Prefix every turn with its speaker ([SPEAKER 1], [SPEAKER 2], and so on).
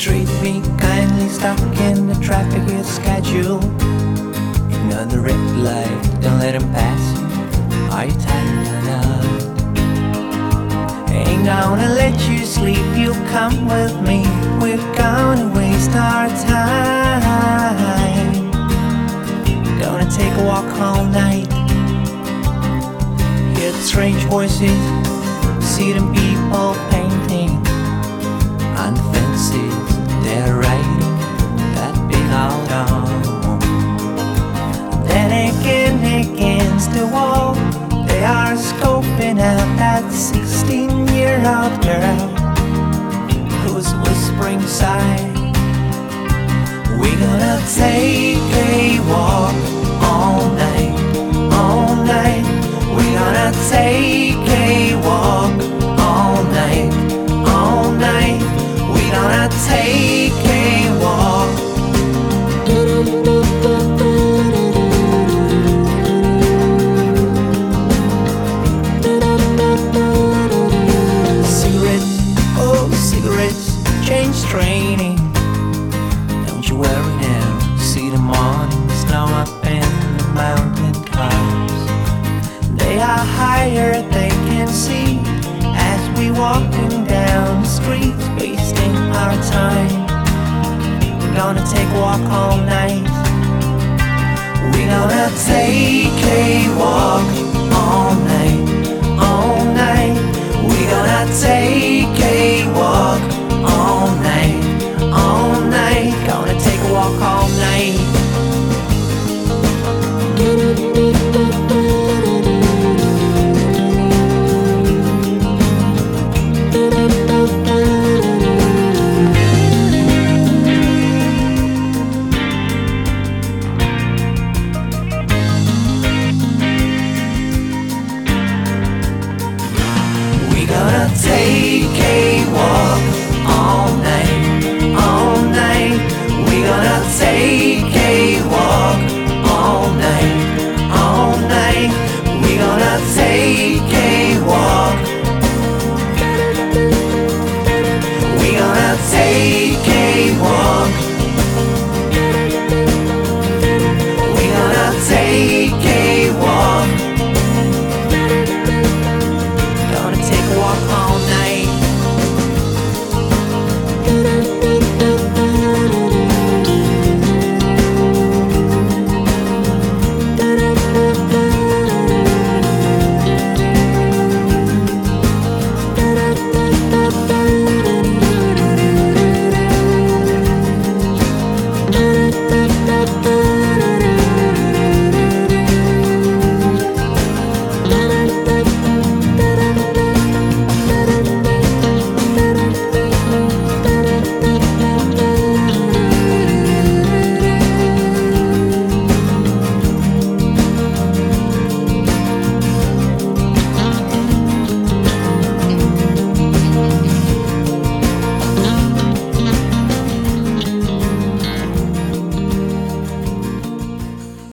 [SPEAKER 1] treat me kindly, stuck in the traffic is scheduled. Ignore the red light, don't let him pass you. Are you tired enough? Ain't gonna let you sleep, you come with me. We're gonna waste our time. Gonna take a walk all night. Hear the strange voices, see them people painting on the fences. They're writing that big out home. Then again against the wall, they are scoping out that 16-year-old girl who's whispering sigh. We're gonna take a walk all night, all night. We're gonna take a walk all night, all night. We're gonna take a walk. Cigarettes, oh cigarettes, change training. Don't you worry now, see the morning snow up in the mountain clouds. They are higher, they can see as we walking down the streets, wasting our time. We're gonna take a walk all night. We're gonna take a walk all night, all night. We're gonna take a walk all night, all night.